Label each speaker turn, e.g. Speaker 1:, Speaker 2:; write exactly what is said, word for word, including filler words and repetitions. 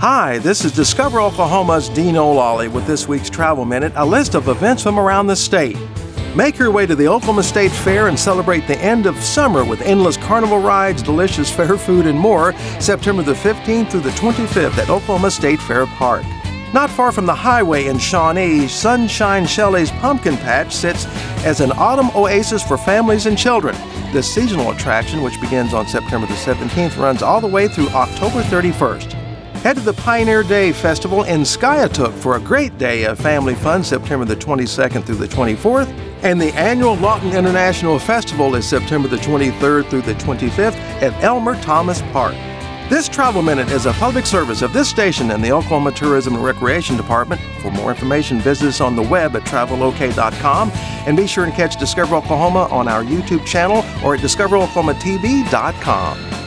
Speaker 1: Hi, this is Discover Oklahoma's Dean O'Lally with this week's Travel Minute, a list of events from around the state. Make your way to the Oklahoma State Fair and celebrate the end of summer with endless carnival rides, delicious fair food, and more, September the fifteenth through the twenty-fifth at Oklahoma State Fair Park. Not far from the highway in Shawnee, Sunshine Shelley's Pumpkin Patch sits as an autumn oasis for families and children. This seasonal attraction, which begins on September the seventeenth, runs all the way through October thirty-first. Head to the Pioneer Day Festival in Skiatook for a great day of family fun September the twenty-second through the twenty-fourth. And the annual Lawton International Festival is September the twenty-third through the twenty-fifth at Elmer Thomas Park. This Travel Minute is a public service of this station and the Oklahoma Tourism and Recreation Department. For more information, visit us on the web at travel o k dot com and be sure to catch Discover Oklahoma on our YouTube channel or at discover oklahoma t v dot com.